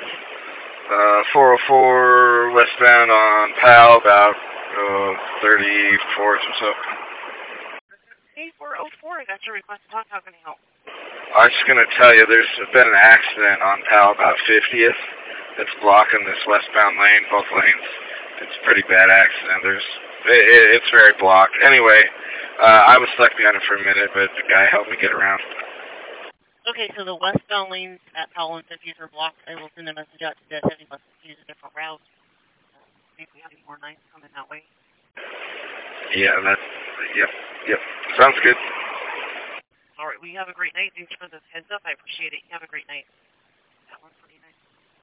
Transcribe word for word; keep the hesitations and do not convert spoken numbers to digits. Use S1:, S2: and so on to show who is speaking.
S1: Uh, four oh four westbound on Pal, about uh, thirty-fourth or so.
S2: Hey, four oh four, I got your request to talk. How can I help?
S1: I was just going to tell you there's been an accident on Pal about fiftieth that's blocking this westbound lane, both lanes. It's a pretty bad accident. There's, it, it, it's very blocked. Anyway, uh, I was stuck behind it for a minute, but the guy helped me get around.
S2: Okay, so the westbound lanes at Powell and fiftieth are blocked. I will send a message out to the heavy bus to use a different route. Uh, see if we have any more nights coming that way.
S1: Yeah, that's, yep, yep. Sounds good.
S2: All right, well, you have a great night. Thanks for the heads up. I appreciate it. You have a great night.